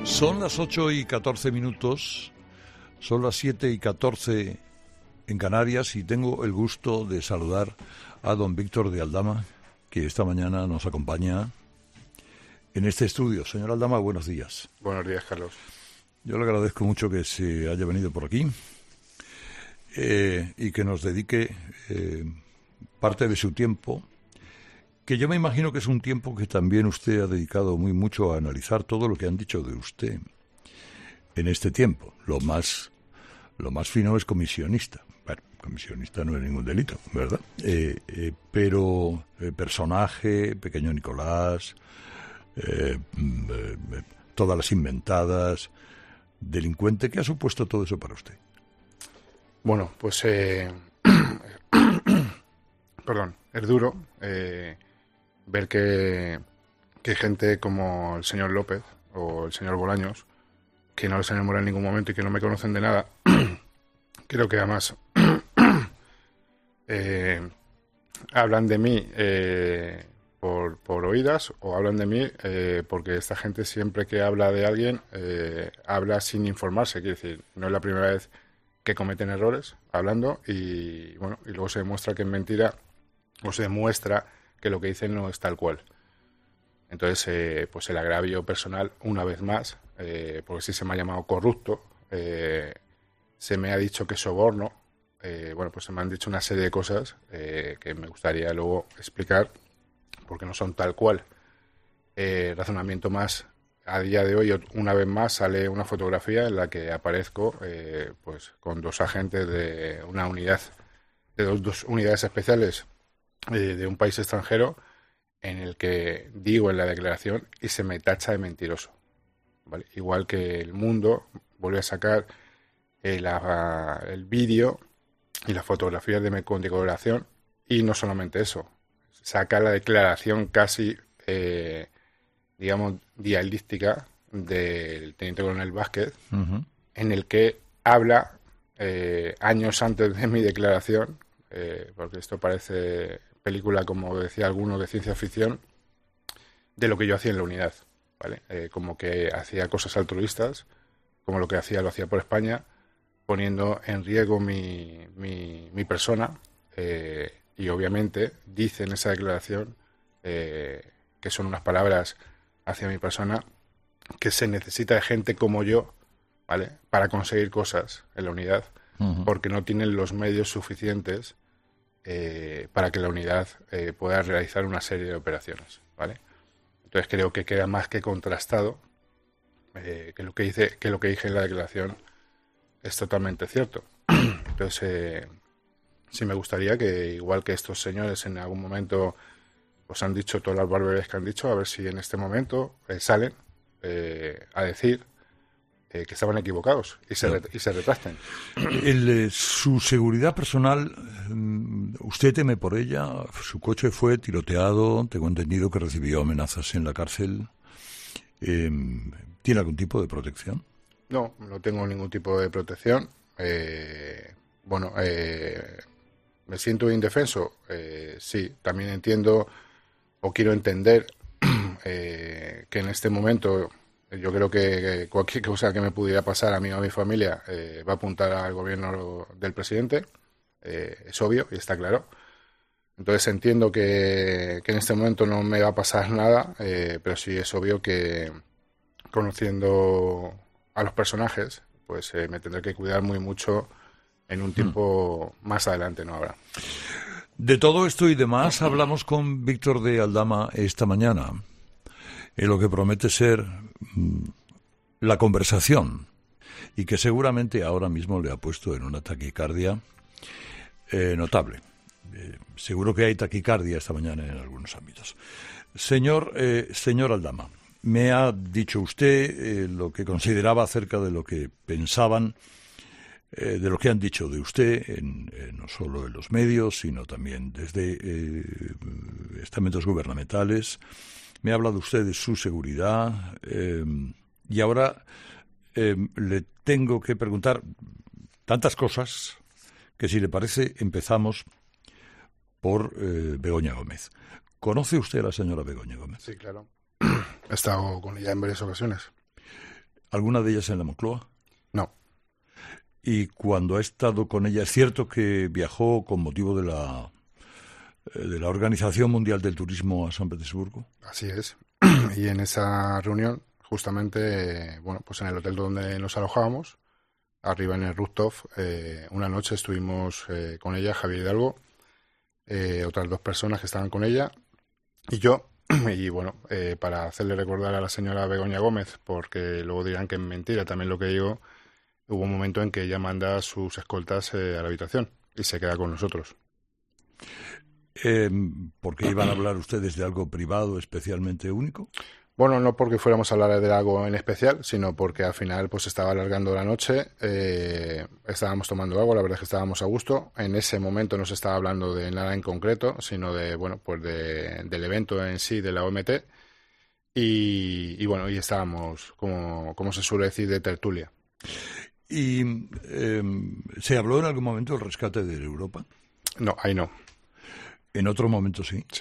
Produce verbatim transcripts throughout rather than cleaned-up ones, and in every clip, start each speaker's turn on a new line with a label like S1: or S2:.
S1: Son las ocho y catorce minutos, son las siete y catorce en Canarias y tengo el gusto de saludar a don Víctor de Aldama, que esta mañana nos acompaña en este estudio. Señor Aldama, buenos días.
S2: Buenos días, Carlos.
S1: Yo le agradezco mucho que se haya venido por aquí eh, y que nos dedique eh, parte de su tiempo, que yo me imagino que es un tiempo que también usted ha dedicado muy mucho a analizar todo lo que han dicho de usted en este tiempo. Lo más, lo más fino es comisionista. Bueno, comisionista no es ningún delito, ¿verdad? Eh, eh, pero eh, personaje, pequeño Nicolás, eh, eh, todas las inventadas, delincuente, ¿qué ha supuesto todo eso para usted?
S2: Bueno, pues, eh, perdón, es duro eh, ver que, que gente como el señor López o el señor Bolaños, que no les enamora en ningún momento y que no me conocen de nada, creo que además eh, hablan de mí eh, por, por oídas o hablan de mí eh, porque esta gente siempre que habla de alguien eh, habla sin informarse. Quiero decir, no es la primera vez que cometen errores hablando y bueno y luego se demuestra que es mentira o se demuestra que lo que dicen no es tal cual. Entonces, eh, pues el agravio personal, una vez más, eh, porque sí se me ha llamado corrupto, eh, se me ha dicho que soborno, eh, bueno, pues se me han dicho una serie de cosas eh, que me gustaría luego explicar, porque no son tal cual. Eh, razonamiento más, a día de hoy, una vez más, sale una fotografía en la que aparezco eh, pues con dos agentes de una unidad, de dos, dos unidades especiales eh, de un país extranjero, en el que digo en la declaración y se me tacha de mentiroso, ¿vale? Igual que El Mundo vuelve a sacar eh, la, el vídeo y las fotografías de mi condecoración, y no solamente eso, saca la declaración casi, eh, digamos, dialística del teniente coronel Vázquez, uh-huh. en el que habla eh, años antes de mi declaración, eh, porque esto parece película, como decía alguno, de ciencia ficción, de lo que yo hacía en la unidad, ¿vale? Eh, como que hacía cosas altruistas, como lo que hacía lo hacía por España, poniendo en riesgo mi, mi, mi persona, eh, y obviamente dice en esa declaración eh, que son unas palabras hacia mi persona, que se necesita de gente como yo, ¿vale?, para conseguir cosas en la unidad, uh-huh. porque no tienen los medios suficientes Eh, para que la unidad eh, pueda realizar una serie de operaciones, ¿vale? Entonces creo que queda más que contrastado eh, que lo que dice, que lo que dije en la declaración es totalmente cierto. Entonces eh, sí me gustaría que, igual que estos señores en algún momento pues han dicho todas las barbaridades que han dicho, a ver si en este momento eh, salen eh, a decir Eh, que estaban equivocados y se, ret- y se retracten.
S1: El, eh, su seguridad personal, ¿usted teme por ella? Su coche fue tiroteado, tengo entendido que recibió amenazas en la cárcel. Eh, ¿Tiene algún tipo de protección?
S2: No, no tengo ningún tipo de protección. Eh, bueno, eh, ¿me siento indefenso? Eh, sí, también entiendo o quiero entender eh, que en este momento yo creo que cualquier cosa que me pudiera pasar a mí o a mi familia eh, va a apuntar al gobierno del presidente, eh, es obvio y está claro. Entonces entiendo que, que en este momento no me va a pasar nada, eh, pero sí es obvio que, conociendo a los personajes, pues eh, me tendré que cuidar muy mucho en un tiempo mm. más adelante, no habrá.
S1: De todo esto y demás hablamos con Víctor de Aldama esta mañana, en lo que promete ser mmm, la conversación, y que seguramente ahora mismo le ha puesto en una taquicardia eh, notable. Eh, seguro que hay taquicardia esta mañana en algunos ámbitos. Señor, eh, señor Aldama, me ha dicho usted eh, lo que consideraba acerca de lo que pensaban, eh, de lo que han dicho de usted, en, eh, no solo en los medios, sino también desde eh, estamentos gubernamentales. Me ha hablado usted de su seguridad eh, y ahora eh, le tengo que preguntar tantas cosas que, si le parece, empezamos por eh, Begoña Gómez. ¿Conoce usted a la señora Begoña Gómez?
S2: Sí, claro. He estado con ella en varias ocasiones.
S1: ¿Alguna de ellas en la Moncloa?
S2: No.
S1: Y cuando ha estado con ella, es cierto que viajó con motivo de la de la Organización Mundial del Turismo a San Petersburgo.
S2: Así es. Y en esa reunión, justamente, bueno, pues en el hotel donde nos alojábamos, arriba en el rooftop, eh, una noche estuvimos eh, con ella, Javier Hidalgo, eh, otras dos personas que estaban con ella y yo. Y bueno, eh, para hacerle recordar a la señora Begoña Gómez, porque luego dirán que es mentira también lo que digo, hubo un momento en que ella manda a sus escoltas eh, a la habitación y se queda con nosotros.
S1: Eh, ¿Por qué iban a hablar ustedes de algo privado especialmente único?
S2: Bueno, no porque fuéramos a hablar de algo en especial, sino porque al final pues estaba alargando la noche, eh, estábamos tomando algo, la verdad es que estábamos a gusto. En ese momento no se estaba hablando de nada en concreto, sino de bueno, pues de, del evento en sí de la O M T y, y bueno, y estábamos, como, como se suele decir, de tertulia.
S1: ¿Y eh, se habló en algún momento del rescate de Europa?
S2: No, ahí no.
S1: En otro momento sí.
S2: Sí.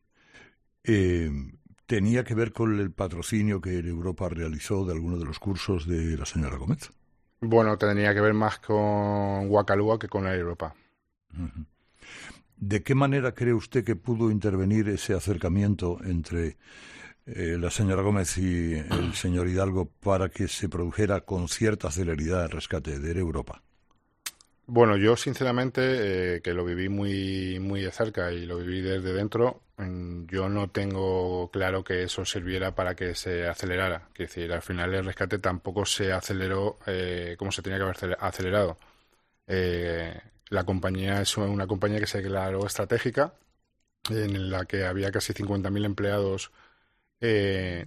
S1: Eh, ¿Tenía que ver con el patrocinio que Europa realizó de alguno de los cursos de la señora Gómez?
S2: Bueno, tenía que ver más con Guacalúa que con la Europa.
S1: Uh-huh. ¿De qué manera cree usted que pudo intervenir ese acercamiento entre eh, la señora Gómez y el señor Hidalgo para que se produjera con cierta celeridad el rescate de Europa?
S2: Bueno, yo sinceramente, eh, que lo viví muy, muy de cerca y lo viví desde dentro, yo no tengo claro que eso sirviera para que se acelerara. Es decir, al final el rescate tampoco se aceleró eh, como se tenía que haber acelerado. Eh, la compañía es una compañía que se declaró estratégica, en la que había casi cincuenta mil empleados eh,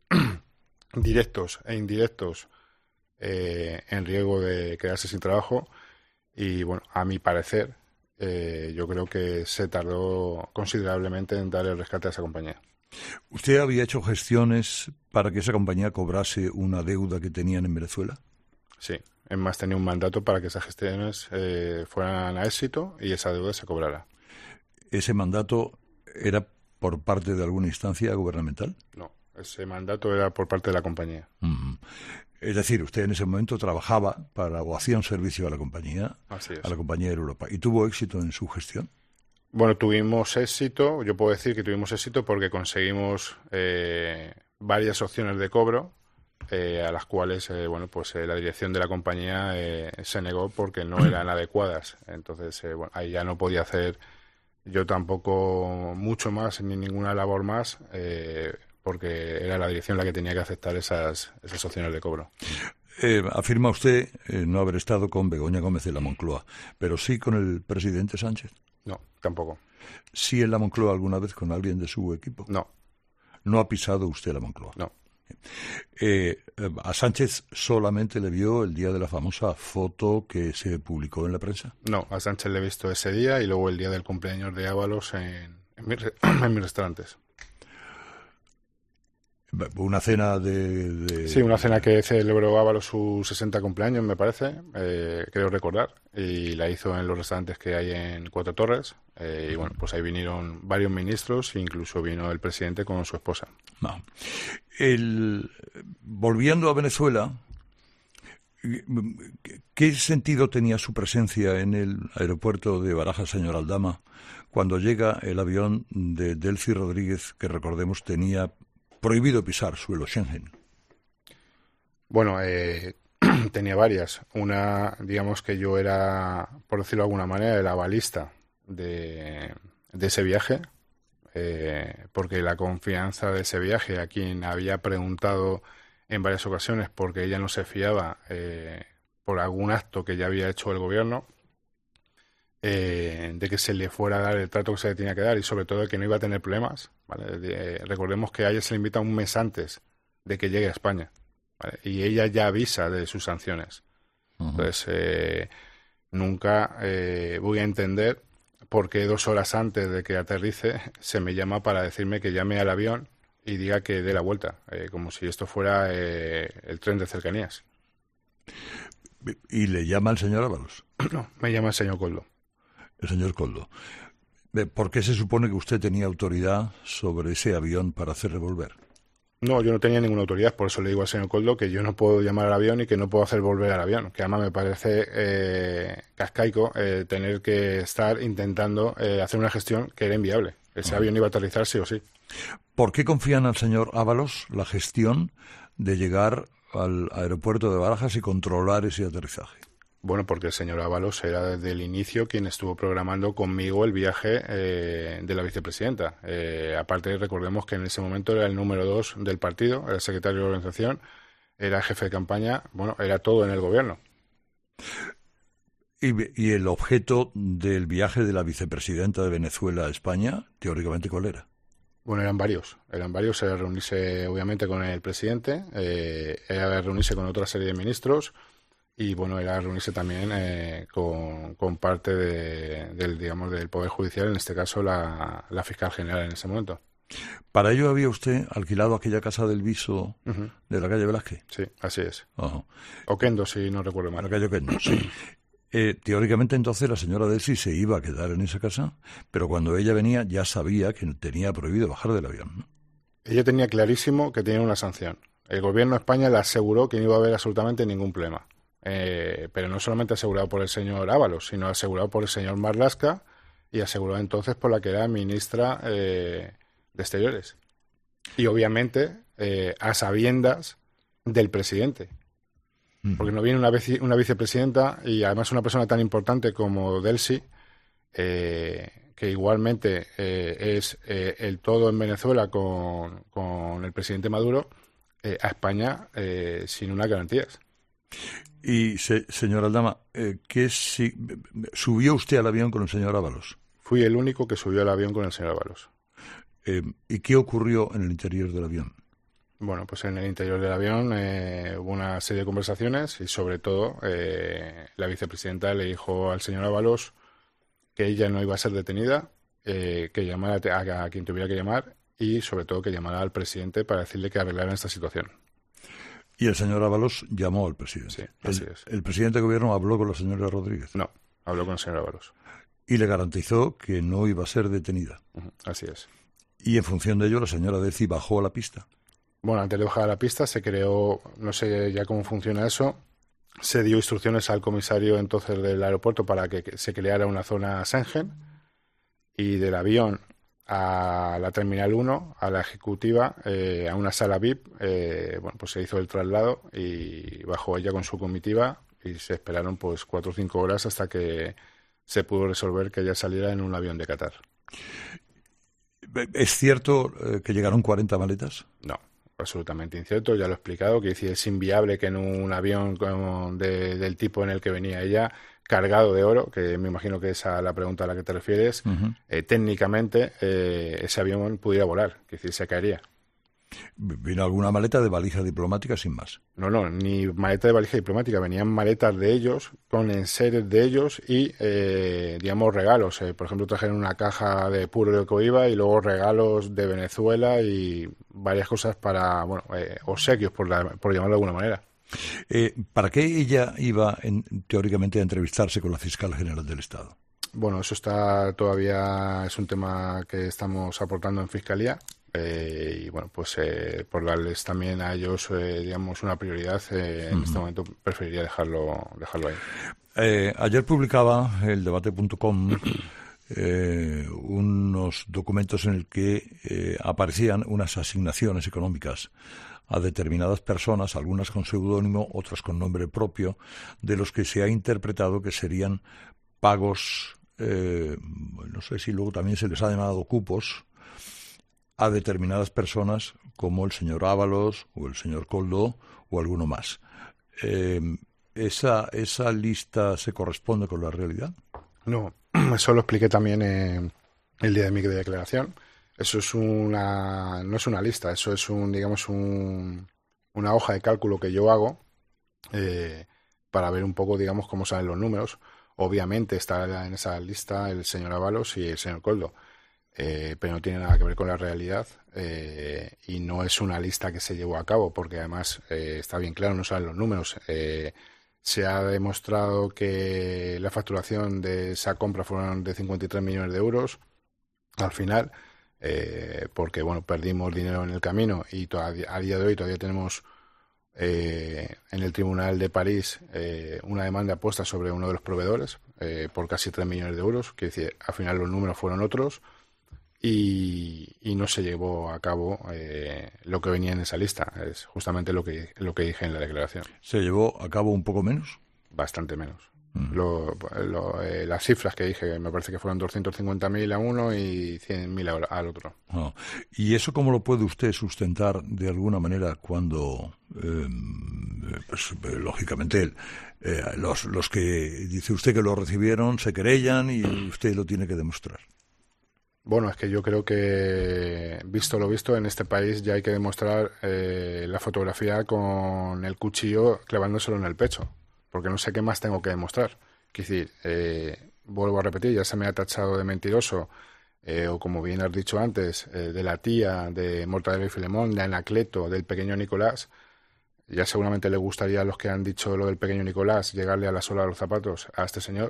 S2: directos e indirectos eh, en riesgo de quedarse sin trabajo. Y bueno, a mi parecer, eh, yo creo que se tardó considerablemente en dar el rescate a esa compañía.
S1: ¿Usted había hecho gestiones para que esa compañía cobrase una deuda que tenían en Venezuela?
S2: Sí, es más, tenía un mandato para que esas gestiones eh, fueran a éxito y esa deuda se cobrara.
S1: ¿Ese mandato era por parte de alguna instancia gubernamental?
S2: No, ese mandato era por parte de la compañía.
S1: Mm. Es decir, usted en ese momento trabajaba para o hacía un servicio a la compañía,
S2: Así es.
S1: a la compañía de Europa. ¿Y tuvo éxito en su gestión?
S2: Bueno, tuvimos éxito, yo puedo decir que tuvimos éxito porque conseguimos eh, varias opciones de cobro eh, a las cuales eh, bueno, pues eh, la dirección de la compañía eh, se negó porque no eran adecuadas. Entonces, eh, bueno, ahí ya no podía hacer yo tampoco mucho más ni ninguna labor más. Eh, porque era la dirección la que tenía que aceptar esas, esas opciones de cobro.
S1: Eh, afirma usted eh, no haber estado con Begoña Gómez de la Moncloa, pero sí con el presidente Sánchez.
S2: No, tampoco.
S1: ¿Sí en la Moncloa alguna vez con alguien de su equipo?
S2: No.
S1: ¿No ha pisado usted la Moncloa?
S2: No.
S1: Eh, ¿A Sánchez solamente le vio el día de la famosa foto que se publicó en la prensa?
S2: No, a Sánchez le he visto ese día y luego el día del cumpleaños de Ábalos en, en, mis, en mis restaurantes.
S1: Una cena de, de...
S2: Sí, una cena que celebró Ábalos su sesenta cumpleaños, me parece, eh, creo recordar, y la hizo en los restaurantes que hay en Cuatro Torres, eh, y bueno, pues ahí vinieron varios ministros, incluso vino el presidente con su esposa.
S1: No. El, volviendo a Venezuela, ¿qué sentido tenía su presencia en el aeropuerto de Barajas, señor Aldama, cuando llega el avión de Delcy Rodríguez, que recordemos tenía prohibido pisar suelo Schengen?
S2: Bueno, eh, tenía varias. Una, digamos que yo era, por decirlo de alguna manera, el avalista de, de ese viaje, eh, porque la confianza de ese viaje, a quien había preguntado en varias ocasiones porque ella no se fiaba eh, por algún acto que ya había hecho el gobierno, eh, de que se le fuera a dar el trato que se le tenía que dar y sobre todo de que no iba a tener problemas, ¿vale? De, recordemos que a ella se le invita un mes antes de que llegue a España, ¿vale? Y ella ya avisa de sus sanciones. Uh-huh. Entonces, eh, nunca eh, voy a entender por qué dos horas antes de que aterrice se me llama para decirme que llame al avión y diga que dé la vuelta, eh, como si esto fuera eh, el tren de cercanías.
S1: ¿Y le llama el señor Ábalos?
S2: No, me llama el señor Coldo.
S1: El señor Coldo. ¿Por qué se supone que usted tenía autoridad sobre ese avión para hacer revolver?
S2: No, yo no tenía ninguna autoridad, por eso le digo al señor Koldo que yo no puedo llamar al avión y que no puedo hacer volver al avión, que además me parece eh, cascaico eh, tener que estar intentando eh, hacer una gestión que era inviable. Ese uh-huh. avión iba a aterrizar sí o sí.
S1: ¿Por qué confían al señor Ábalos la gestión de llegar al aeropuerto de Barajas y controlar ese aterrizaje?
S2: Bueno, porque el señor Ábalos era desde el inicio quien estuvo programando conmigo el viaje eh, de la vicepresidenta. Eh, aparte, recordemos que en ese momento era el número dos del partido, era el secretario de organización, era jefe de campaña, bueno, era todo en el gobierno.
S1: ¿Y, y el objeto del viaje de la vicepresidenta de Venezuela a España, teóricamente, cuál era?
S2: Bueno, eran varios. Eran varios. Era reunirse, obviamente, con el presidente, eh, era reunirse con otra serie de ministros. Y bueno, era reunirse también eh, con, con parte de, del, digamos, del Poder Judicial, en este caso la, la fiscal general en ese momento.
S1: ¿Para ello había usted alquilado aquella casa del Viso uh-huh. de la calle Velázquez?
S2: Sí, así es.
S1: Uh-huh.
S2: Oquendo, si no recuerdo mal.
S1: La calle Oquendo, sí. Eh, teóricamente entonces la señora Delcy se iba a quedar en esa casa, pero cuando ella venía ya sabía que tenía prohibido bajar del avión, ¿no?
S2: Ella tenía clarísimo que tenía una sanción. El gobierno de España le aseguró que no iba a haber absolutamente ningún problema. Eh, pero no solamente asegurado por el señor Ábalos, sino asegurado por el señor Marlaska y asegurado entonces por la que era ministra eh, de Exteriores. Y obviamente eh, a sabiendas del presidente. Porque no viene una, vice, una vicepresidenta y además una persona tan importante como Delcy, eh, que igualmente eh, es eh, el todo en Venezuela con, con el presidente Maduro, eh, a España eh, sin unas garantías.
S1: Y, se, señor Aldama, eh, ¿qué si, ¿subió usted al avión con el señor Ábalos?
S2: Fui el único que subió al avión con el señor Ábalos.
S1: Eh, ¿Y qué ocurrió en el interior del avión?
S2: Bueno, pues en el interior del avión eh, hubo una serie de conversaciones y sobre todo eh, la vicepresidenta le dijo al señor Ábalos que ella no iba a ser detenida, eh, que llamara a, a quien tuviera que llamar y sobre todo que llamara al presidente para decirle que arreglaran esta situación.
S1: Y el señor Ábalos llamó al presidente.
S2: Sí, así
S1: el,
S2: es.
S1: ¿El presidente de gobierno habló con la señora Rodríguez?
S2: No, habló con el señor Ábalos.
S1: Y le garantizó que no iba a ser detenida.
S2: Uh-huh, así es.
S1: Y en función de ello, la señora Delcy bajó a la pista.
S2: Bueno, antes de bajar a la pista se creó, no sé ya cómo funciona eso, se dio instrucciones al comisario entonces del aeropuerto para que se creara una zona Schengen y del avión a la Terminal uno, a la ejecutiva, eh, a una sala V I P, eh, bueno, pues se hizo el traslado y bajó ella con su comitiva y se esperaron pues cuatro o cinco horas hasta que se pudo resolver que ella saliera en un avión de Qatar.
S1: ¿Es cierto eh, que llegaron cuarenta maletas?
S2: No, absolutamente incierto, ya lo he explicado, que es inviable que en un avión con, de, del tipo en el que venía ella, cargado de oro, que me imagino que es a la pregunta a la que te refieres, uh-huh. eh, técnicamente eh, ese avión pudiera volar, que es decir, se caería.
S1: ¿Vino alguna maleta de valija diplomática sin más?
S2: No, no, ni maleta de valija diplomática, venían maletas de ellos, con enseres de ellos y, eh, digamos, regalos. Eh, por ejemplo, trajeron una caja de puro de coiba y luego regalos de Venezuela y varias cosas para, bueno, eh, obsequios, por, la, por llamarlo de alguna manera.
S1: Eh, ¿Para qué ella iba, en, teóricamente, a entrevistarse con la fiscal general del Estado?
S2: Bueno, eso está todavía, es un tema que estamos aportando en Fiscalía. Eh, y bueno, pues eh, por darles también a ellos, eh, digamos, una prioridad, eh, en uh-huh. este momento preferiría dejarlo dejarlo ahí.
S1: Eh, ayer publicaba el debate punto com eh, unos documentos en el que eh, aparecían unas asignaciones económicas a determinadas personas, algunas con seudónimo, otras con nombre propio, de los que se ha interpretado que serían pagos, eh, no sé si luego también se les ha llamado cupos, a determinadas personas como el señor Ábalos o el señor Koldo o alguno más. Eh, ¿esa, ¿Esa lista se corresponde con la realidad?
S2: No, eso lo expliqué también eh, el día de mi declaración. Eso es una, no es una lista, eso es un, digamos, un, una hoja de cálculo que yo hago eh, para ver un poco, digamos, cómo salen los números. Obviamente está en esa lista el señor Ábalos y el señor Koldo. Eh, pero no tiene nada que ver con la realidad eh, y no es una lista que se llevó a cabo porque además eh, está bien claro, no salen los números. Eh, se ha demostrado que la facturación de esa compra fueron de cincuenta y tres millones de euros al final, eh, porque bueno, perdimos dinero en el camino y todavía, a día de hoy todavía tenemos eh, en el Tribunal de París eh, una demanda puesta sobre uno de los proveedores eh, por casi tres millones de euros, que decir, al final los números fueron otros y, y no se llevó a cabo eh, lo que venía en esa lista. Es justamente lo que, lo que dije en la declaración.
S1: ¿Se llevó a cabo un poco menos?
S2: Bastante menos. Lo, lo, eh, las cifras que dije, me parece que fueron doscientos cincuenta mil a uno y cien mil al otro.
S1: Oh. ¿Y eso cómo lo puede usted sustentar de alguna manera cuando, eh, pues, lógicamente, eh, los, los que dice usted que lo recibieron se querellan y usted lo tiene que demostrar?
S2: Bueno, es que yo creo que, visto lo visto, en este país ya hay que demostrar eh, la fotografía con el cuchillo clavándoselo en el pecho. Porque no sé qué más tengo que demostrar. Es decir, eh, vuelvo a repetir, ya se me ha tachado de mentiroso, eh, o como bien has dicho antes, eh, de la tía, de Mortadelo y Filemón, de Anacleto, del pequeño Nicolás. Ya seguramente le gustaría a los que han dicho lo del pequeño Nicolás llegarle a la sola de los zapatos a este señor.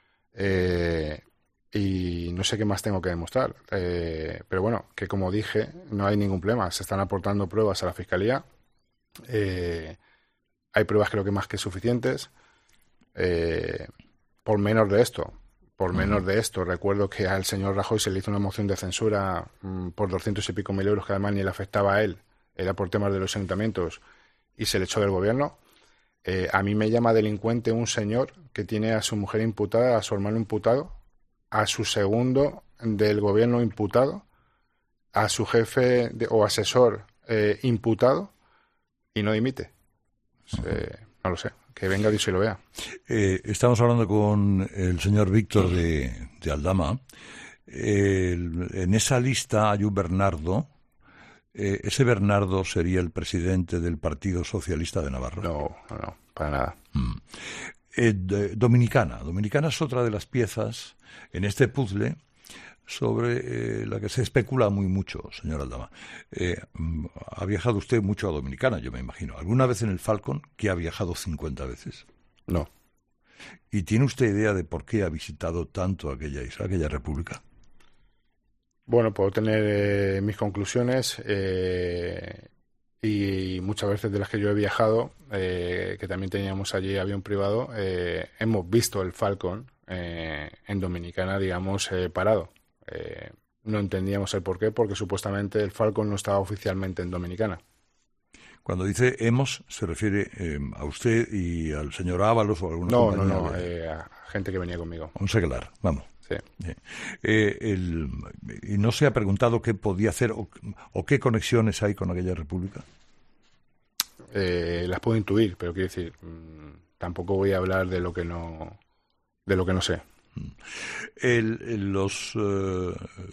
S2: Eh, y no sé qué más tengo que demostrar. Eh, pero bueno, que como dije, no hay ningún problema. Se están aportando pruebas a la Fiscalía. Eh... Hay pruebas creo que más que suficientes. Eh, por menos de esto, por menos de esto, recuerdo que al señor Rajoy se le hizo una moción de censura mmm, por doscientos y pico mil euros que además ni le afectaba a él, era por temas de los ayuntamientos y se le echó del gobierno. Eh, a mí me llama delincuente un señor que tiene a su mujer imputada, a su hermano imputado, a su segundo del gobierno imputado, a su jefe de, o asesor eh, imputado y no dimite. Eh, no lo sé, que venga Dios y lo vea.
S1: Eh, estamos hablando con el señor Víctor de, de Aldama. El, en esa lista hay un Bernardo. Eh, ¿Ese Bernardo sería el presidente del Partido Socialista de Navarra?
S2: No, no, no, para nada.
S1: Mm. Eh, de, Dominicana. Dominicana es otra de las piezas en este puzzle sobre eh, la que se especula muy mucho, señor Aldama. Eh, ha viajado usted mucho a Dominicana, yo me imagino. ¿Alguna vez en el Falcon, que ha viajado cincuenta veces?
S2: No.
S1: ¿Y tiene usted idea de por qué ha visitado tanto aquella isla, aquella república?
S2: Bueno, puedo tener eh, mis conclusiones eh, y muchas veces de las que yo he viajado, eh, que también teníamos allí avión privado, eh, hemos visto el Falcon eh, en Dominicana, digamos, eh, parado. Eh, no entendíamos el porqué, porque supuestamente el Falcon no estaba oficialmente en Dominicana.
S1: Cuando dice hemos, ¿se refiere eh, a usted y al señor Ábalos o a alguna
S2: No,
S1: compañía?
S2: no, no,
S1: de...
S2: eh, a gente que venía conmigo.
S1: Un seglar, vamos.
S2: Sí.
S1: Eh, el, ¿Y no se ha preguntado qué podía hacer o, o qué conexiones hay con aquella república?
S2: Eh, las puedo intuir, pero quiero decir, mmm, tampoco voy a hablar de lo que no, de lo que no sé.
S1: El, el, los, uh,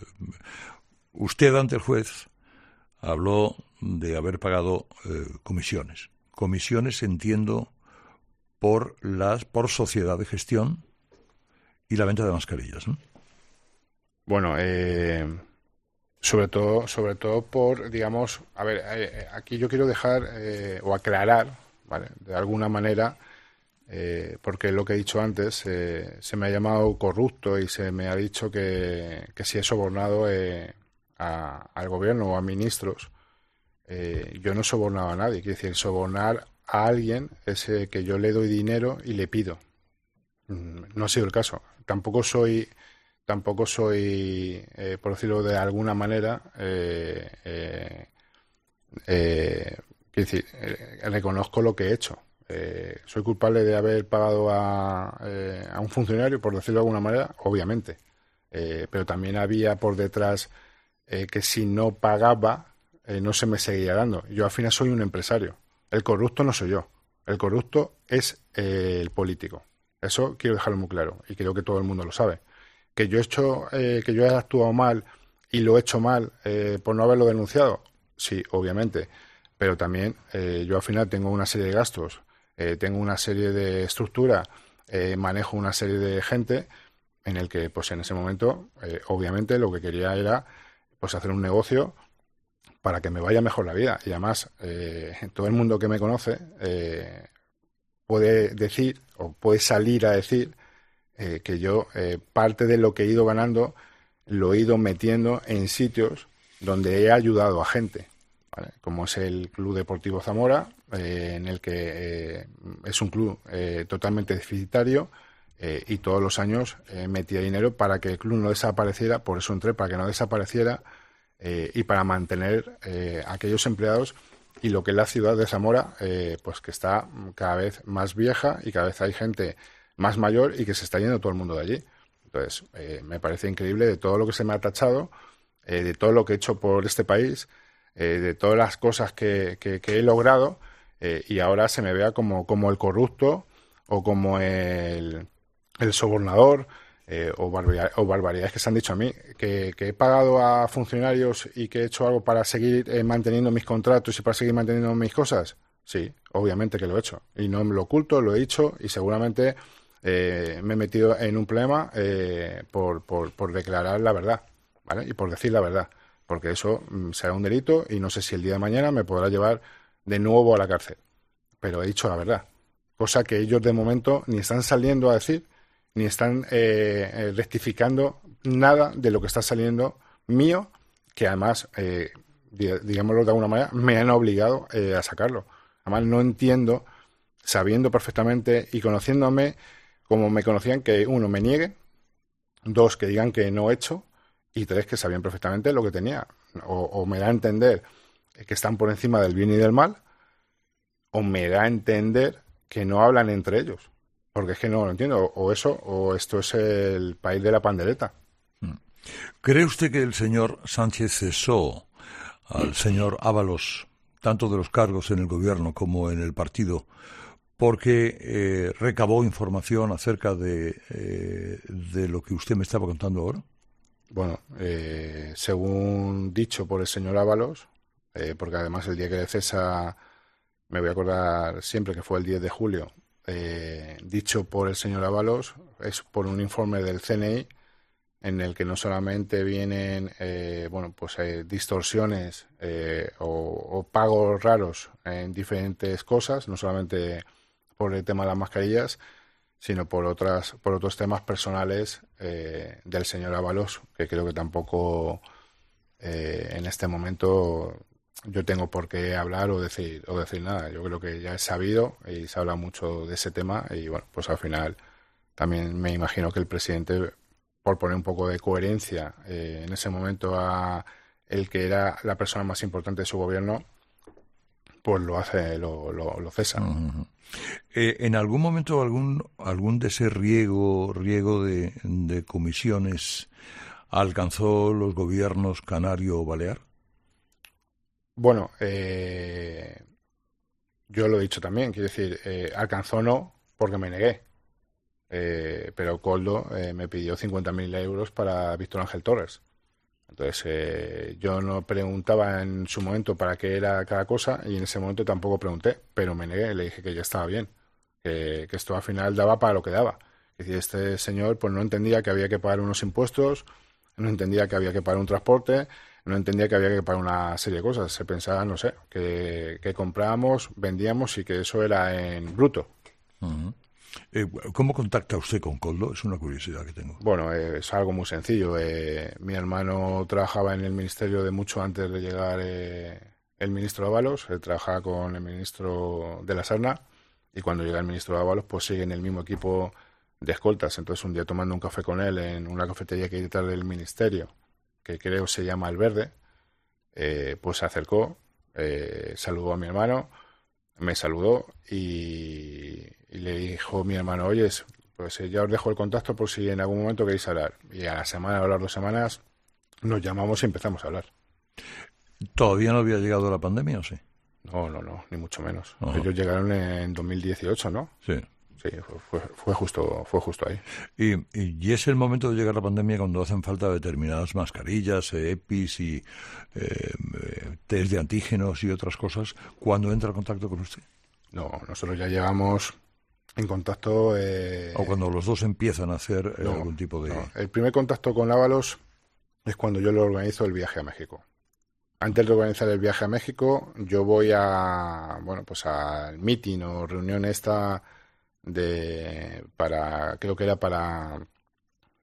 S1: usted ante el juez habló de haber pagado uh, comisiones. Comisiones, entiendo, por las por sociedad de gestión y la venta de mascarillas, ¿no?
S2: Bueno, eh, sobre todo, sobre todo por, digamos, a ver, eh, aquí yo quiero dejar eh, o aclarar, ¿vale? De alguna manera. Eh, porque lo que he dicho antes, eh, se me ha llamado corrupto y se me ha dicho que, que si he sobornado eh, a, al gobierno o a ministros. Eh, yo no he sobornado a nadie. Quiere decir, sobornar a alguien es eh, que yo le doy dinero y le pido. Mm, no ha sido el caso. Tampoco soy, tampoco soy, eh, por decirlo de alguna manera, eh, eh, eh, quiero decir, eh, reconozco lo que he hecho. Eh, soy culpable de haber pagado a, eh, a un funcionario, por decirlo de alguna manera, obviamente. Eh, pero también había por detrás eh, que si no pagaba, eh, no se me seguía dando. Yo al final soy un empresario. El corrupto no soy yo. El corrupto es eh, el político. Eso quiero dejarlo muy claro y creo que todo el mundo lo sabe. Que yo he hecho, eh, que yo he actuado mal y lo he hecho mal eh, por no haberlo denunciado, sí, obviamente. Pero también eh, yo al final tengo una serie de gastos. Eh, tengo una serie de estructura, eh, manejo una serie de gente en el que, pues en ese momento, eh, obviamente lo que quería era pues hacer un negocio para que me vaya mejor la vida. Y además, eh, todo el mundo que me conoce eh, puede decir o puede salir a decir eh, que yo, eh, parte de lo que he ido ganando, lo he ido metiendo en sitios donde he ayudado a gente, ¿vale? Como es el Club Deportivo Zamora, eh, en el que eh, es un club eh, totalmente deficitario, eh, y todos los años eh, metía dinero para que el club no desapareciera, por eso entré, para que no desapareciera, eh, y para mantener eh, aquellos empleados y lo que es la ciudad de Zamora, eh, pues que está cada vez más vieja y cada vez hay gente más mayor y que se está yendo todo el mundo de allí. Entonces, eh, me parece increíble de todo lo que se me ha tachado, eh, de todo lo que he hecho por este país, eh, de todas las cosas que, que, que he logrado, eh, y ahora se me vea como, como el corrupto o como el, el sobornador, eh, o, barbaridad, o barbaridades que se han dicho a mí, que, que he pagado a funcionarios y que he hecho algo para seguir eh, manteniendo mis contratos y para seguir manteniendo mis cosas. Sí, obviamente que lo he hecho. Y no me lo oculto, lo he dicho y seguramente eh, me he metido en un problema eh, por, por, por declarar la verdad, ¿vale? Y por decir la verdad. Porque eso mm, será un delito y no sé si el día de mañana me podrá llevar de nuevo a la cárcel. Pero he dicho la verdad. Cosa que ellos de momento ni están saliendo a decir, ni están eh, eh, rectificando nada de lo que está saliendo mío, que además, eh, digámoslo de alguna manera, me han obligado eh, a sacarlo. Además, no entiendo, sabiendo perfectamente y conociéndome como me conocían, que uno, me niegue, dos, que digan que no he hecho, y tres, que sabían perfectamente lo que tenía. O, o me da a entender que están por encima del bien y del mal, o me da a entender que no hablan entre ellos. Porque es que no lo entiendo. O eso, o esto es el país de la pandereta.
S1: ¿Cree usted que el señor Sánchez cesó al señor Ábalos, tanto de los cargos en el gobierno como en el partido, porque eh, recabó información acerca de, eh, de lo que usted me estaba contando ahora?
S2: Bueno, eh, según dicho por el señor Ábalos, eh, porque además el día que le cesa, me voy a acordar siempre que fue el diez de julio, eh, dicho por el señor Ábalos, es por un informe del C N I en el que no solamente vienen eh, bueno, pues eh, distorsiones eh, o, o pagos raros en diferentes cosas, no solamente por el tema de las mascarillas, sino por otras por otros temas personales eh, del señor Ábalos, que creo que tampoco eh, en este momento yo tengo por qué hablar o decir o decir nada. Yo creo que ya es sabido y se habla mucho de ese tema y bueno, pues al final también me imagino que el presidente, por poner un poco de coherencia eh, en ese momento a el que era la persona más importante de su gobierno, pues lo hace, lo, lo, lo cesa.
S1: Uh-huh. Eh, ¿En algún momento algún algún de ese riego, riego de, de comisiones alcanzó los gobiernos canario o balear?
S2: Bueno, eh, yo lo he dicho también, quiero decir, eh, alcanzó no porque me negué. Eh, pero Koldo eh, me pidió cincuenta mil euros para Víctor Ángel Torres. Entonces eh, yo no preguntaba en su momento para qué era cada cosa y en ese momento tampoco pregunté, pero me negué, le dije que ya estaba bien, que, que esto al final daba para lo que daba. Es decir, este señor pues no entendía que había que pagar unos impuestos, no entendía que había que pagar un transporte, no entendía que había que pagar una serie de cosas. Se pensaba, no sé, que, que comprábamos, vendíamos y que eso era en bruto.
S1: Uh-huh. Eh, ¿Cómo contacta usted con Koldo? Es una curiosidad que tengo.
S2: Bueno, eh, es algo muy sencillo. Eh, mi hermano trabajaba en el ministerio de mucho antes de llegar eh, el ministro Ábalos. Él trabajaba con el ministro de la Serna y cuando llega el ministro Ábalos pues sigue en el mismo equipo de escoltas. Entonces un día tomando un café con él en una cafetería que hay detrás del ministerio, que creo se llama El Verde, eh, pues se acercó, eh, saludó a mi hermano, me saludó y, y le dijo mi hermano, oye, pues ya os dejo el contacto por si en algún momento queréis hablar. Y a la semana o a las dos semanas nos llamamos y empezamos a hablar.
S1: ¿Todavía no había llegado la pandemia o sí?
S2: No, no, no, ni mucho menos.
S1: Uh-huh.
S2: Ellos llegaron en dos mil dieciocho, ¿no?
S1: Sí.
S2: Sí, fue, fue, justo, fue justo ahí.
S1: Y, y, y es el momento de llegar a la pandemia cuando hacen falta determinadas mascarillas, eh, EPIs y eh, test de antígenos y otras cosas. ¿Cuándo entra en contacto con usted?
S2: No, nosotros ya llegamos en contacto... Eh,
S1: o cuando los dos empiezan a hacer eh,
S2: no,
S1: algún tipo de...
S2: No. El primer contacto con Ábalos es cuando yo le organizo el viaje a México. Antes de organizar el viaje a México, yo voy a, bueno, pues al meeting o reunión esta de, para, creo que era para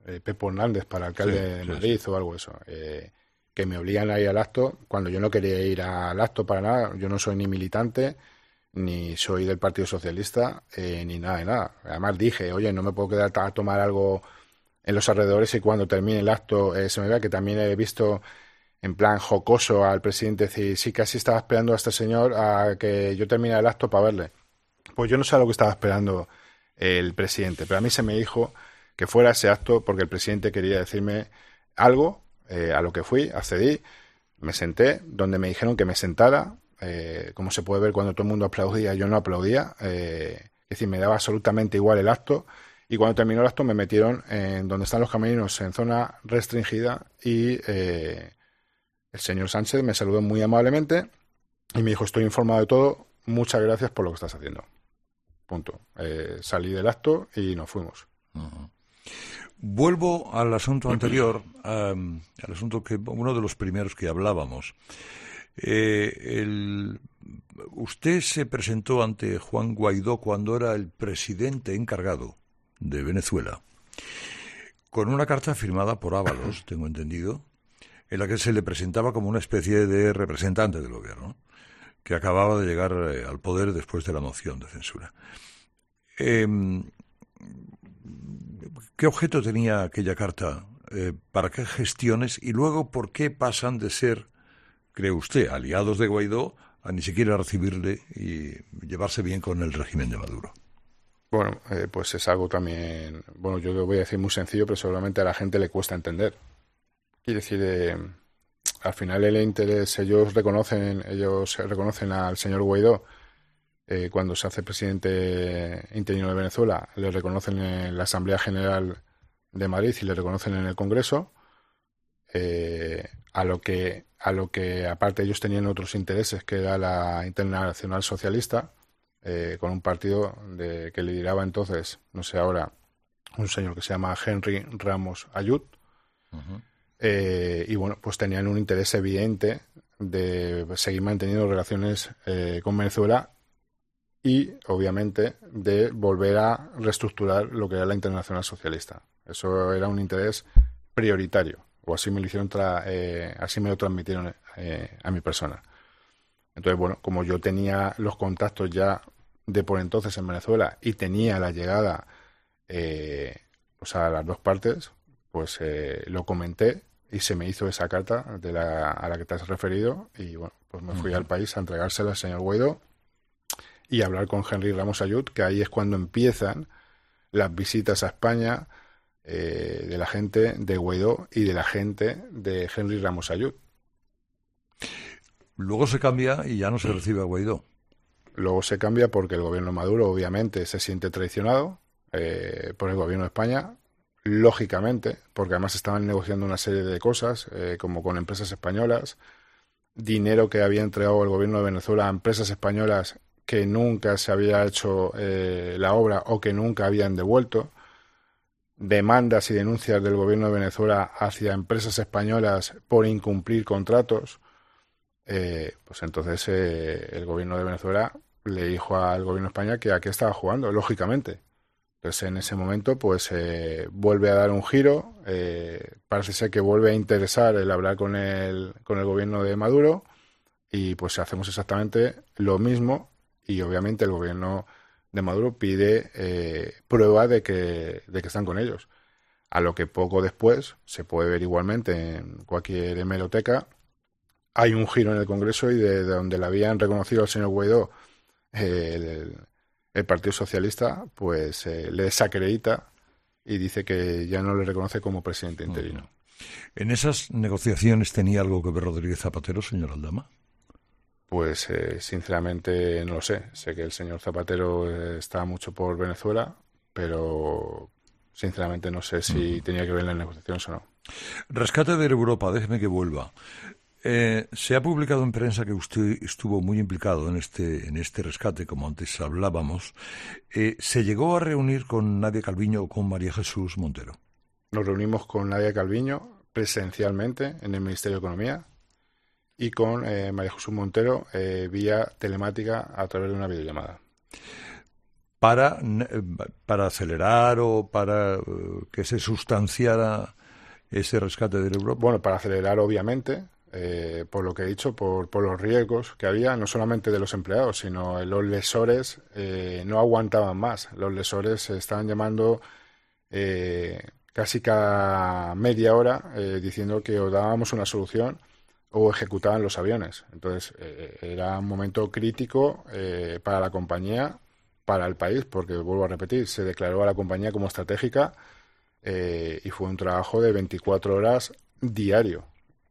S2: eh, Pepo Hernández para alcalde
S1: sí,
S2: de
S1: sí,
S2: Madrid
S1: sí.
S2: o algo de eso, eh, que me obligan a ir al acto cuando yo no quería ir al acto para nada. Yo no soy ni militante, ni soy del Partido Socialista, eh, ni nada de nada. Además dije, oye, no me puedo quedar a tomar algo en los alrededores y cuando termine el acto eh, se me vea, que también he visto en plan jocoso al presidente decir, sí, casi estaba esperando a este señor a que yo termine el acto para verle. Pues yo no sé a lo que estaba esperando el presidente, pero a mí se me dijo que fuera ese acto porque el presidente quería decirme algo, eh, a lo que fui, accedí, me senté, donde me dijeron que me sentara, eh, como se puede ver cuando todo el mundo aplaudía, yo no aplaudía, eh, es decir, me daba absolutamente igual el acto, y cuando terminó el acto me metieron en donde están los camerinos, en zona restringida, y eh, el señor Sánchez me saludó muy amablemente y me dijo, estoy informado de todo, muchas gracias por lo que estás haciendo. Punto. Eh, salí del acto y nos fuimos.
S1: Uh-huh. Vuelvo al asunto anterior, um, al asunto que uno de los primeros que hablábamos. Eh, el, usted se presentó ante Juan Guaidó cuando era el presidente encargado de Venezuela, con una carta firmada por Ábalos, tengo entendido, en la que se le presentaba como una especie de representante del gobierno, que acababa de llegar eh, al poder después de la moción de censura. Eh, ¿Qué objeto tenía aquella carta? Eh, ¿Para qué gestiones? Y luego, ¿por qué pasan de ser, cree usted, aliados de Guaidó a ni siquiera recibirle y llevarse bien con el régimen de Maduro?
S2: Bueno, eh, pues es algo también, bueno, yo lo voy a decir muy sencillo, pero seguramente a la gente le cuesta entender. Quiere decir, eh, al final el interés, ellos reconocen, ellos reconocen al señor Guaidó eh, cuando se hace presidente interino de Venezuela, le reconocen en la Asamblea General de Madrid y le reconocen en el Congreso, eh, a lo que, a lo que aparte ellos tenían otros intereses, que era la Internacional Socialista, eh, con un partido de, que lideraba entonces, no sé ahora, un señor que se llama Henry Ramos Ayud. Uh-huh. Eh, y bueno, pues tenían un interés evidente de seguir manteniendo relaciones eh, con Venezuela y obviamente de volver a reestructurar lo que era la Internacional Socialista. Eso era un interés prioritario, o así me lo hicieron tra- eh, así me lo transmitieron eh, a mi persona. Entonces, bueno, como yo tenía los contactos ya de por entonces en Venezuela y tenía la llegada eh, pues a las dos partes, pues eh, lo comenté y se me hizo esa carta de la, a la que te has referido y bueno, pues me fui uh-huh. al país a entregársela al señor Guaidó y a hablar con Henry Ramos Ayud, que ahí es cuando empiezan las visitas a España eh, de la gente de Guaidó y de la gente de Henry Ramos Ayud.
S1: Luego se cambia y ya no se recibe a Guaidó.
S2: Luego se cambia porque el gobierno Maduro obviamente se siente traicionado eh, por el gobierno de España, lógicamente, porque además estaban negociando una serie de cosas, eh, como con empresas españolas, dinero que había entregado el gobierno de Venezuela a empresas españolas que nunca se había hecho eh, la obra o que nunca habían devuelto, demandas y denuncias del gobierno de Venezuela hacia empresas españolas por incumplir contratos. Eh, pues entonces eh, el gobierno de Venezuela le dijo al gobierno de España que a qué estaba jugando, lógicamente. Entonces en ese momento pues eh, vuelve a dar un giro, eh, parece ser que vuelve a interesar el hablar con el, con el gobierno de Maduro y pues hacemos exactamente lo mismo y obviamente el gobierno de Maduro pide eh, prueba de que, de que están con ellos. A lo que poco después se puede ver igualmente en cualquier hemeroteca. Hay un giro en el Congreso y de, de donde le habían reconocido al señor Guaidó eh, el, el Partido Socialista, pues eh, le desacredita y dice que ya no le reconoce como presidente interino.
S1: Uh-huh. ¿En esas negociaciones tenía algo que ver Rodríguez Zapatero, señor Aldama?
S2: Pues eh, sinceramente no lo sé. Sé que el señor Zapatero eh, está mucho por Venezuela, pero sinceramente no sé si uh-huh. tenía que ver en las negociaciones o no.
S1: Rescate de Europa, déjeme que vuelva. Eh, se ha publicado en prensa que usted estuvo muy implicado en este en este rescate, como antes hablábamos. Eh, ¿Se llegó a reunir con Nadia Calviño o con María Jesús Montero?
S2: Nos reunimos con Nadia Calviño presencialmente en el Ministerio de Economía y con eh, María Jesús Montero eh, vía telemática a través de una videollamada.
S1: para, para acelerar o para uh, que se sustanciara ese rescate del Europa.
S2: Bueno, para acelerar, obviamente, eh, por lo que he dicho, por, por los riesgos que había, no solamente de los empleados, sino los lesores eh, no aguantaban más. Los lesores se estaban llamando eh, casi cada media hora eh, diciendo que o dábamos una solución o ejecutaban los aviones. Entonces, eh, era un momento crítico eh, para la compañía, para el país, porque, vuelvo a repetir, se declaró a la compañía como estratégica eh, y fue un trabajo de veinticuatro horas diario.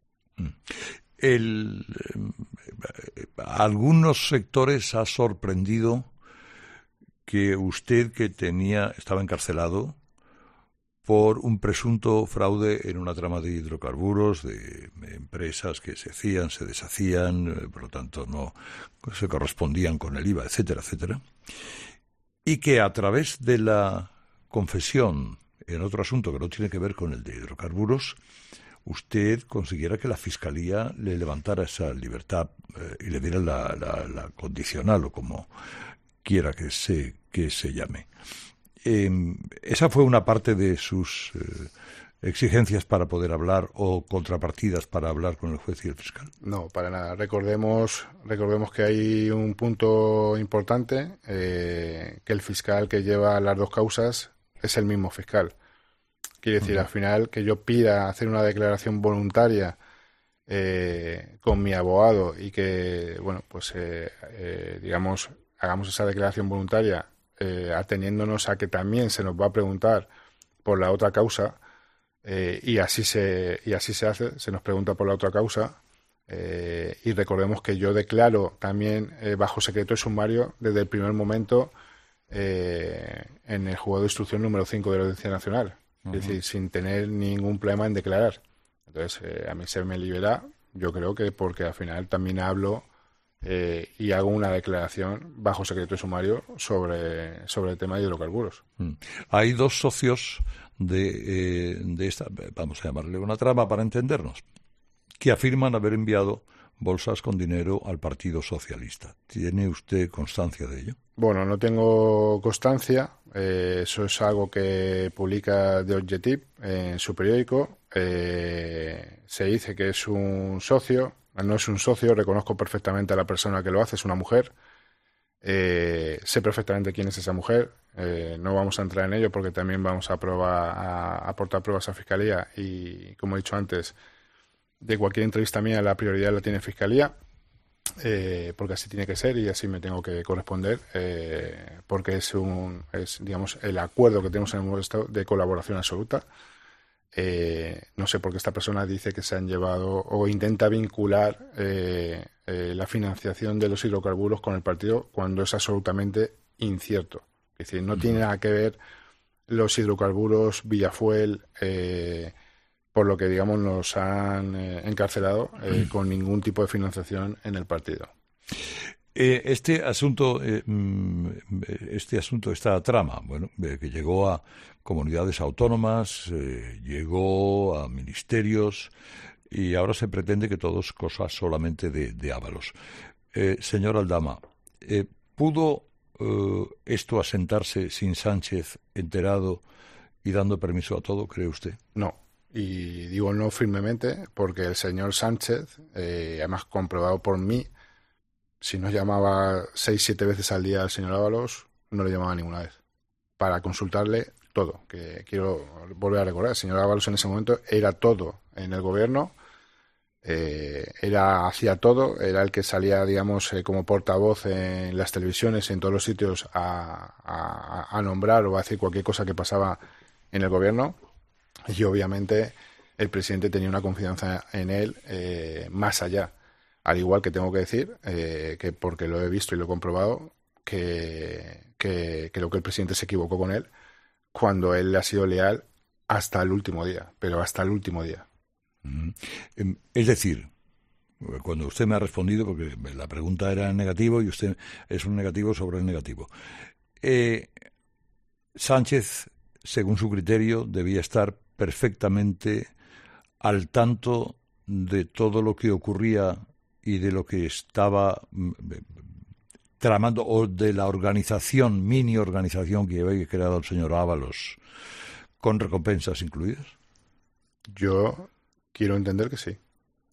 S1: El, eh, algunos sectores ha sorprendido que usted, que tenía estaba encarcelado por un presunto fraude en una trama de hidrocarburos, de empresas que se hacían, se deshacían, por lo tanto no se correspondían con el I V A, etcétera, etcétera, y que a través de la confesión en otro asunto que no tiene que ver con el de hidrocarburos, usted consiguiera que la Fiscalía le levantara esa libertad eh, y le diera la, la, la condicional, o como quiera que se, que se llame. Eh, esa fue una parte de sus eh, exigencias para poder hablar, o contrapartidas para hablar con el juez y el fiscal.
S2: No, para nada. Recordemos, recordemos que hay un punto importante, eh, que el fiscal que lleva las dos causas es el mismo fiscal. Quiere decir, uh-huh. al final, que yo pida hacer una declaración voluntaria eh, con mi abogado y que, bueno, pues, eh, eh, digamos, hagamos esa declaración voluntaria Eh, ateniéndonos a que también se nos va a preguntar por la otra causa eh, y así se y así se hace, se nos pregunta por la otra causa eh, y recordemos que yo declaro también eh, bajo secreto de sumario desde el primer momento eh, en el juzgado de instrucción número cinco de la Audiencia Nacional, uh-huh. es decir, sin tener ningún problema en declarar. Entonces eh, a mí se me libera, yo creo que porque al final también hablo Eh, y hago una declaración bajo secreto de sumario sobre, sobre el tema de hidrocarburos.
S1: Mm. Hay dos socios de, eh, de esta, vamos a llamarle una trama para entendernos, que afirman haber enviado bolsas con dinero al Partido Socialista. ¿Tiene usted constancia de ello?
S2: Bueno, no tengo constancia. Eh, eso es algo que publica The Objective en su periódico. Eh, se dice que es un socio. No es un socio, reconozco perfectamente a la persona que lo hace, es una mujer. Eh, sé perfectamente quién es esa mujer. Eh, no vamos a entrar en ello porque también vamos a, probar, a aportar pruebas a Fiscalía y, como he dicho antes, de cualquier entrevista mía la prioridad la tiene Fiscalía, eh, porque así tiene que ser y así me tengo que corresponder, eh, porque es, un, es digamos, el acuerdo que tenemos en el Estado de colaboración absoluta. Eh, no sé por qué esta persona dice que se han llevado o intenta vincular eh, eh, la financiación de los hidrocarburos con el partido cuando es absolutamente incierto. Es decir, no uh-huh. tiene nada que ver los hidrocarburos, Villafuel, eh, por lo que, digamos, nos han eh, encarcelado eh, uh-huh. con ningún tipo de financiación en el partido.
S1: Eh, este asunto, eh, este asunto, esta trama, bueno, eh, que llegó a comunidades autónomas, eh, llegó a ministerios y ahora se pretende que todo es cosa solamente de, de Ábalos. Eh, señor Aldama, eh, ¿pudo eh, esto asentarse sin Sánchez enterado y dando permiso a todo, cree usted?
S2: No, y digo no firmemente porque el señor Sánchez, eh, además comprobado por mí, si no llamaba seis, siete veces al día al señor Ábalos, no le llamaba ninguna vez para consultarle todo. Que quiero volver a recordar, el señor Ábalos en ese momento era todo en el gobierno, eh, era hacía todo, era el que salía, digamos, eh, como portavoz en las televisiones, en todos los sitios a, a, a nombrar o a decir cualquier cosa que pasaba en el gobierno, y obviamente el presidente tenía una confianza en él eh, más allá. Al igual que tengo que decir, eh, que porque lo he visto y lo he comprobado, que, que creo que el presidente se equivocó con él cuando él le ha sido leal hasta el último día, pero hasta el último día.
S1: Mm-hmm. Es decir, cuando usted me ha respondido, porque la pregunta era en negativo y usted es un negativo sobre el negativo, eh, Sánchez, según su criterio, debía estar perfectamente al tanto de todo lo que ocurría y de lo que estaba tramando, o de la organización, mini organización que habéis creado el señor Ábalos, con recompensas incluidas?
S2: Yo quiero entender que sí.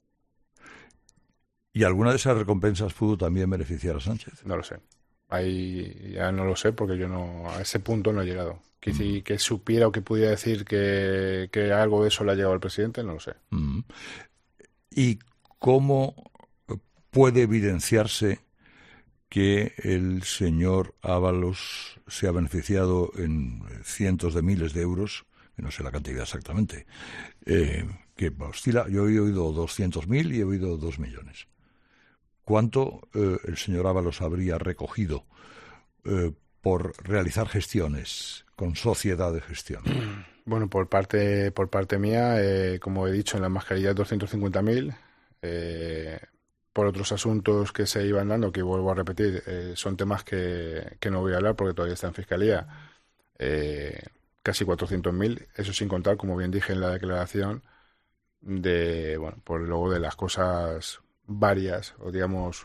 S1: ¿Y alguna de esas recompensas pudo también beneficiar a Sánchez?
S2: No lo sé. Ahí ya no lo sé porque yo no a ese punto no he llegado. Que, mm. que supiera o que pudiera decir que, que algo de eso le ha llegado al presidente, no lo sé.
S1: Mm. ¿Y cómo puede evidenciarse que el señor Ábalos se ha beneficiado en cientos de miles de euros, que no sé la cantidad exactamente, eh, que oscila? Yo he oído doscientos mil y he oído dos millones. ¿Cuánto eh, el señor Ábalos habría recogido eh, por realizar gestiones con sociedad de gestión?
S2: Bueno, por parte por parte mía, eh, como he dicho, en las mascarillas doscientos cincuenta mil. Eh, por otros asuntos que se iban dando, que vuelvo a repetir, eh, son temas que, que no voy a hablar porque todavía está en Fiscalía, eh, casi cuatrocientos mil, eso sin contar, como bien dije en la declaración, de, bueno, por luego de las cosas varias o digamos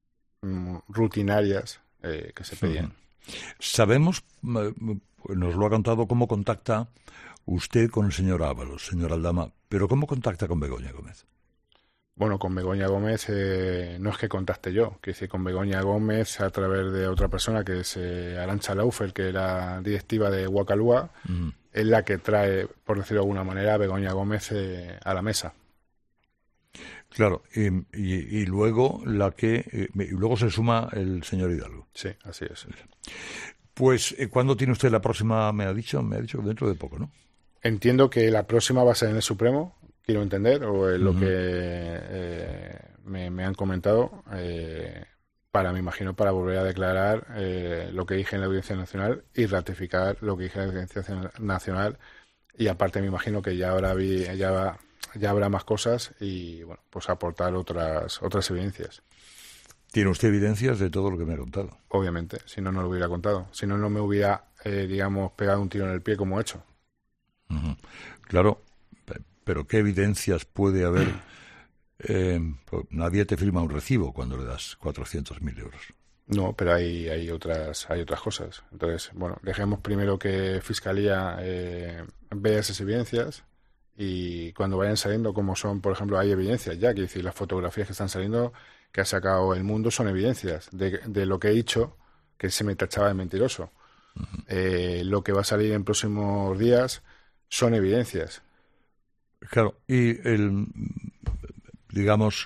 S2: rutinarias eh, que se pedían.
S1: Sabemos, nos lo ha contado, cómo contacta usted con el señor Ábalos, señor Aldama, pero ¿cómo contacta con Begoña Gómez?
S2: Bueno, con Begoña Gómez eh, no es que contacte yo, que decir, con Begoña Gómez a través de otra persona que es eh, Arantxa Laufer, que era directiva de Guacalúa, mm. es la que trae, por decirlo de alguna manera, a Begoña Gómez eh, a la mesa.
S1: Claro, y, y, y luego la que eh, y luego se suma el señor Hidalgo.
S2: Sí, así es.
S1: Pues, ¿cuándo tiene usted la próxima? Me ha dicho, me ha dicho dentro de poco, ¿no?
S2: Entiendo que la próxima va a ser en el Supremo, quiero entender, o es lo uh-huh. que eh, me, me han comentado, eh, para, me imagino, para volver a declarar eh, lo que dije en la Audiencia Nacional y ratificar lo que dije en la Audiencia Nacional, y aparte me imagino que ya habrá vi, ya va, ya habrá más cosas y bueno, pues aportar otras otras evidencias.
S1: ¿Tiene usted evidencias de todo lo que me ha contado?
S2: Obviamente, si no, no lo hubiera contado. Si no, no me hubiera, eh, digamos, pegado un tiro en el pie como he hecho.
S1: Uh-huh. Claro, pero ¿qué evidencias puede haber? Eh, pues nadie te firma un recibo cuando le das cuatrocientos mil euros.
S2: No, pero hay, hay otras hay otras cosas. Entonces, bueno, dejemos primero que Fiscalía eh, vea esas evidencias y cuando vayan saliendo, como son, por ejemplo, hay evidencias ya, que decir, las fotografías que están saliendo, que ha sacado El Mundo, son evidencias de, de lo que he dicho, que se me tachaba de mentiroso. Uh-huh. Eh, lo que va a salir en próximos días son evidencias.
S1: Claro, y el, digamos,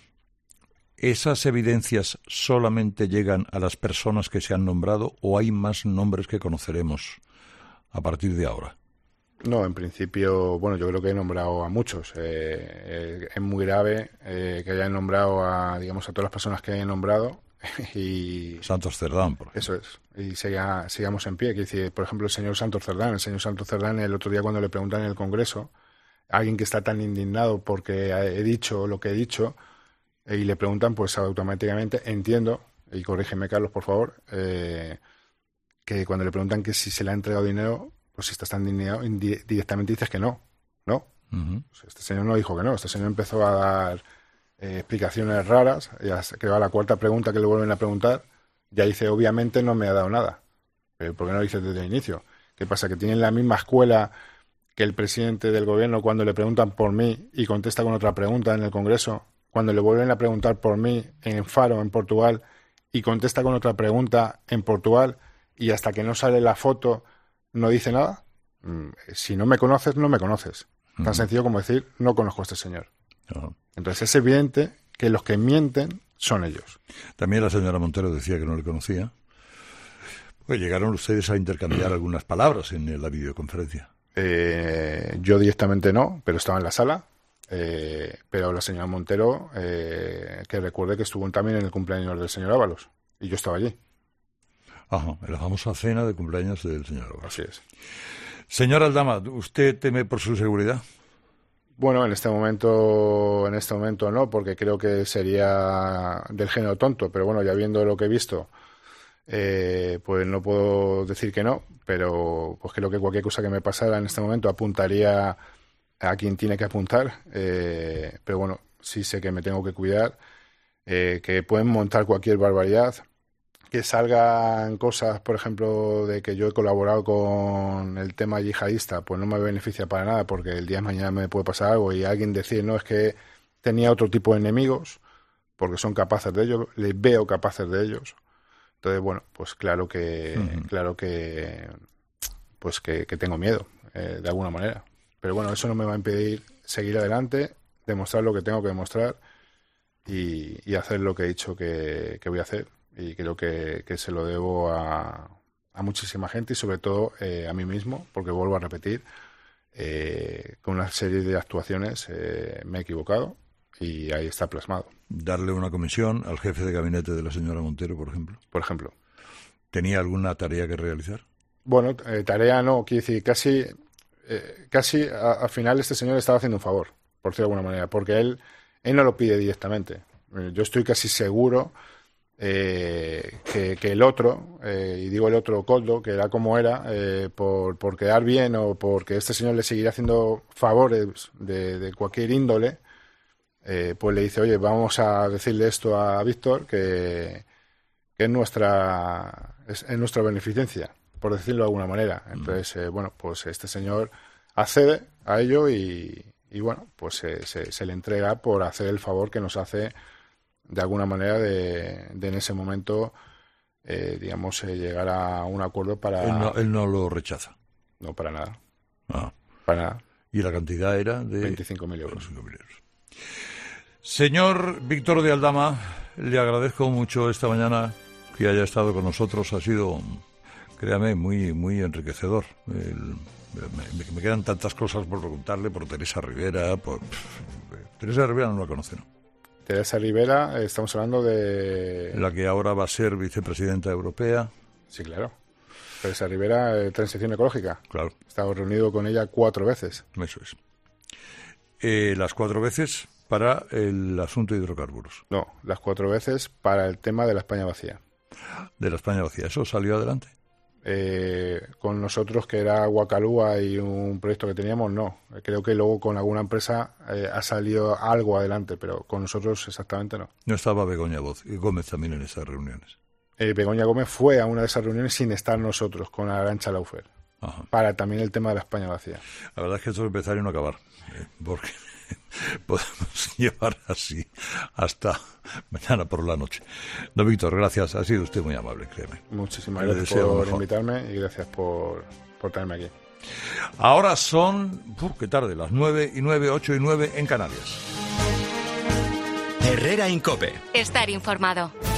S1: ¿esas evidencias solamente llegan a las personas que se han nombrado o hay más nombres que conoceremos a partir de ahora?
S2: No, en principio, bueno, yo creo que he nombrado a muchos. Eh, eh, es muy grave eh, que hayan nombrado a, digamos, a todas las personas que hayan nombrado. Y
S1: Santos Cerdán, por ejemplo.
S2: Eso es. Y siga, sigamos en pie. Que dice, por ejemplo, el señor Santos Cerdán. El señor Santos Cerdán, el otro día cuando le preguntan en el Congreso, alguien que está tan indignado porque he dicho lo que he dicho, eh, y le preguntan, pues automáticamente entiendo, y corrígeme, Carlos, por favor, eh, que cuando le preguntan que si se le ha entregado dinero, pues si estás tan indignado, indi- directamente dices que no, ¿no? Uh-huh. Pues este señor no dijo que no, este señor empezó a dar eh, explicaciones raras, ya que va a la cuarta pregunta que le vuelven a preguntar, ya dice, obviamente no me ha dado nada. Pero ¿por qué no lo dice desde el inicio? ¿Qué pasa? ¿Que tienen la misma escuela que el presidente del gobierno cuando le preguntan por mí y contesta con otra pregunta en el Congreso, cuando le vuelven a preguntar por mí en Faro, en Portugal, y contesta con otra pregunta en Portugal, y hasta que no sale la foto no dice nada? Si no me conoces, no me conoces. Tan uh-huh. sencillo como decir, no conozco a este señor. Uh-huh. Entonces es evidente que los que mienten son ellos.
S1: También la señora Montero decía que no le conocía. Pues llegaron ustedes a intercambiar algunas palabras en la videoconferencia.
S2: Eh, yo directamente no, pero estaba en la sala. Eh, pero la señora Montero, eh, que recuerde que estuvo también en el cumpleaños del señor Ábalos. Y yo estaba allí.
S1: Ajá, en la famosa cena de cumpleaños del señor Ábalos.
S2: Así es.
S1: Señor Aldama, ¿usted teme por su seguridad?
S2: Bueno, en este momento, en este momento no, porque creo que sería del género tonto. Pero bueno, ya viendo lo que he visto, eh, pues no puedo decir que no. Pero pues creo que cualquier cosa que me pasara en este momento apuntaría a quien tiene que apuntar. Eh, pero bueno, sí sé que me tengo que cuidar, eh, que pueden montar cualquier barbaridad, que salgan cosas, por ejemplo, de que yo he colaborado con el tema yihadista, pues no me beneficia para nada, porque el día de mañana me puede pasar algo y alguien decir, no, es que tenía otro tipo de enemigos, porque son capaces de ellos, les veo capaces de ellos. Entonces, bueno, pues claro que, uh-huh. claro que, pues que, que tengo miedo, eh, de alguna manera. Pero bueno, eso no me va a impedir seguir adelante, demostrar lo que tengo que demostrar y, y hacer lo que he dicho que, que voy a hacer. Y creo que, que se lo debo a, a muchísima gente y sobre todo eh, a mí mismo, porque vuelvo a repetir, eh, con una serie de actuaciones eh, me he equivocado y ahí está plasmado.
S1: Darle una comisión al jefe de gabinete de la señora Montero, por ejemplo.
S2: Por ejemplo.
S1: ¿Tenía alguna tarea que realizar?
S2: Bueno, eh, tarea no, quiero decir, casi, eh, casi a, al final este señor estaba haciendo un favor, por decirlo de alguna manera, porque él, él no lo pide directamente. Eh, yo estoy casi seguro Eh, que, que el otro, eh, y digo el otro Coldo, que era como era, eh, por, por quedar bien o porque este señor le seguiría haciendo favores de, de cualquier índole, eh, pues le dice, oye, vamos a decirle esto a Víctor, que, que es nuestra es, es nuestra beneficencia, por decirlo de alguna manera. Entonces, eh, bueno, pues este señor accede a ello y, y bueno, pues eh, se, se le entrega por hacer el favor que nos hace de alguna manera de, de en ese momento, eh, digamos, eh, llegar a un acuerdo para...
S1: Él no, él no lo rechaza.
S2: No, para nada.
S1: Ah.
S2: Para nada.
S1: ¿Y la cantidad era de...?
S2: veinticinco mil euros.
S1: veinticinco mil euros. Señor Víctor de Aldama, le agradezco mucho esta mañana que haya estado con nosotros. Ha sido, créame, muy, muy enriquecedor. El, me, me quedan tantas cosas por preguntarle por Teresa Rivera. Por, Teresa Rivera no la conoce, ¿no?
S2: Teresa Rivera, estamos hablando de...
S1: La que ahora va a ser vicepresidenta europea.
S2: Sí, claro. Teresa Rivera, eh, Transición Ecológica.
S1: Claro.
S2: He estado reunido con ella cuatro veces.
S1: Eso es. Eh, las cuatro veces para el asunto de hidrocarburos.
S2: No, las cuatro veces para el tema de la España vacía.
S1: De la España vacía. ¿Eso salió adelante?
S2: Eh, con nosotros, que era Guacalúa y un proyecto que teníamos, no. Creo que luego con alguna empresa eh, ha salido algo adelante, pero con nosotros exactamente no.
S1: No estaba Begoña Gómez también en esas reuniones.
S2: Eh, Begoña Gómez fue a una de esas reuniones sin estar nosotros, con Arantxa Laufer, Ajá. para también el tema de la España vacía.
S1: La verdad es que esto es empezar y no acabar, eh, porque podemos llevar así hasta mañana por la noche. Don Víctor, gracias, ha sido usted muy amable, créeme.
S2: Muchísimas Le gracias por invitarme y gracias por, por tenerme aquí.
S1: Ahora son, uf, qué tarde, las nueve y nueve, ocho y nueve en Canarias.
S3: Herrera Incope.
S4: Estar informado.